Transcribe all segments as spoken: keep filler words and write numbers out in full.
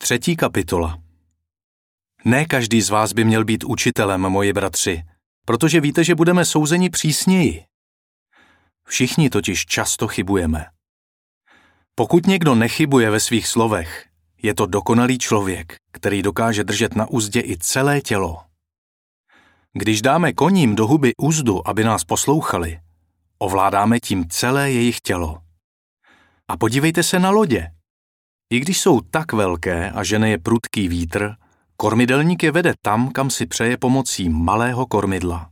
Třetí kapitola. Ne každý z vás by měl být učitelem, moji bratři, protože víte, že budeme souzeni přísněji. Všichni totiž často chybujeme. Pokud někdo nechybuje ve svých slovech, je to dokonalý člověk, který dokáže držet na uzdě i celé tělo. Když dáme koním do huby uzdu, aby nás poslouchali, ovládáme tím celé jejich tělo. A podívejte se na lodě. I když jsou tak velké a žene je prudký vítr, kormidelník je vede tam, kam si přeje pomocí malého kormidla.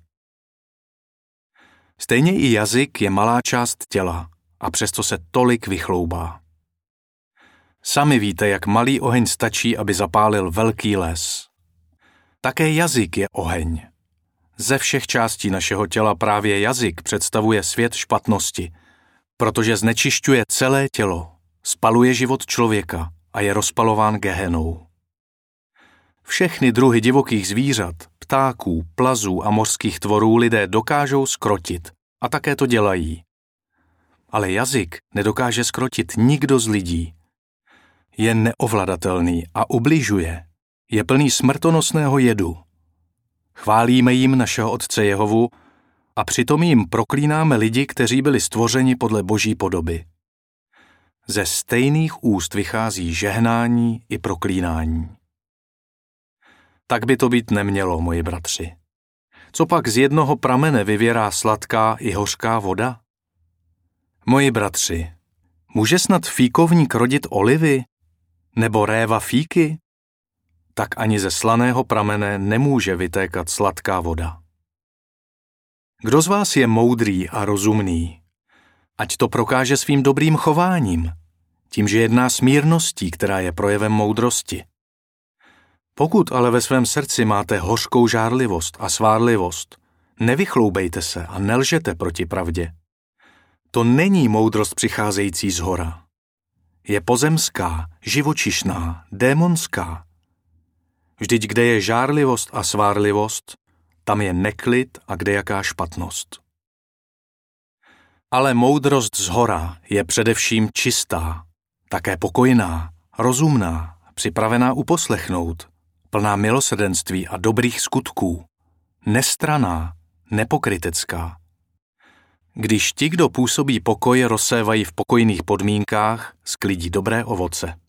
Stejně i jazyk je malá část těla a přesto se tolik vychloubá. Sami víte, jak malý oheň stačí, aby zapálil velký les. Také jazyk je oheň. Ze všech částí našeho těla právě jazyk představuje svět špatnosti, protože znečišťuje celé tělo, spaluje život člověka a je rozpalován gehenou. Všechny druhy divokých zvířat, ptáků, plazů a mořských tvorů lidé dokážou zkrotit a také to dělají. Ale jazyk nedokáže zkrotit nikdo z lidí. Je neovladatelný a ubližuje. Je plný smrtonosného jedu. Chválíme jim našeho Otce Jehovu a přitom jim proklínáme lidi, kteří byli stvořeni podle Boží podoby. Ze stejných úst vychází žehnání i proklínání. Tak by to být nemělo, moji bratři. Co pak z jednoho pramene vyvěrá sladká i hořká voda? Moji bratři, může snad fíkovník rodit olivy? Nebo réva fíky? Tak ani ze slaného pramene nemůže vytékat sladká voda. Kdo z vás je moudrý a rozumný? Ať to prokáže svým dobrým chováním, tím, že jedná s mírností, která je projevem moudrosti. Pokud ale ve svém srdci máte hořkou žárlivost a svárlivost, nevychloubejte se a nelžete proti pravdě. To není moudrost přicházející z hora. Je pozemská, živočišná, démonská. Vždyť kde je žárlivost a svárlivost, tam je neklid a kdejaká špatnost. Ale moudrost z hora je především čistá, také pokojná, rozumná, připravená uposlechnout, plná milosrdenství a dobrých skutků, nestranná, nepokrytecká. Když ti, kdo působí pokoj, rozsévají v pokojných podmínkách, sklidí dobré ovoce.